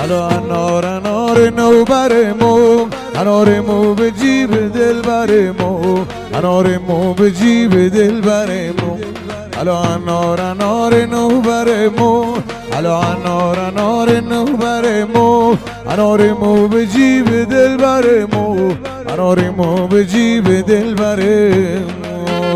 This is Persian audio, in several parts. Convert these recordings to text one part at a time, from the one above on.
الا انار انار نوبر مو، انار مو به جیب دلبر مو، انار مو به جیب دلبر مو. الا انار انار نوبر مو، الا انار انار نوبر مو، انار مو به جیب دلبر مو، انار مو به جیب دلبر مو.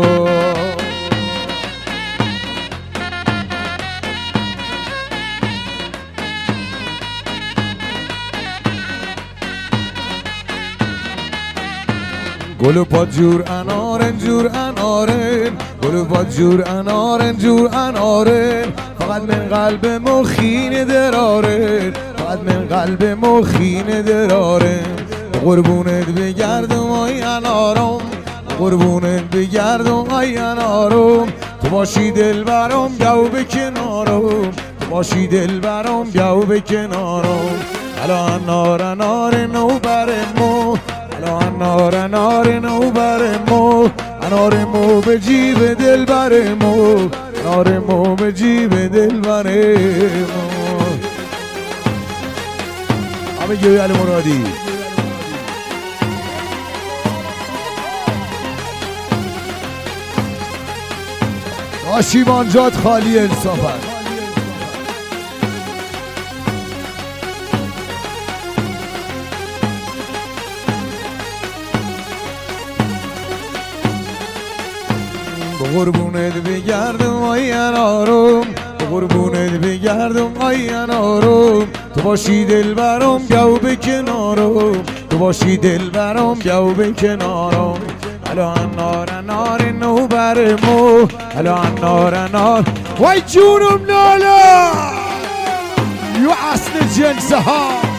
گل پا جور انارن جور انارن، گل پا جور انارن جور انارن، فقط من قلب مخین درارن، فقط من قلب مخین درارن. قربونت بگردم آی انارم، قربونت بگردم آی انارم، تو باشی دل برام بیاو به کنارم، تو باشی دل برام بیاو به کنارم. الا انار انار نوبر مو، الا انار انار نوبر مو، انار مو به جیب دلبر مو، انار مو به جیب دلبر مو. همه گوی علی مرادی. آشیمان جات خالی انصافت. قربونت بگردم آی انارم، قربونت بگردم آی انارم، تو باشی دل برام بیاو به کنارم، تو باشی دل برام بیاو به کنارم. الا انار انار نوبر مو، الا انار انار وای جونم نالا یو اصل جنس ها.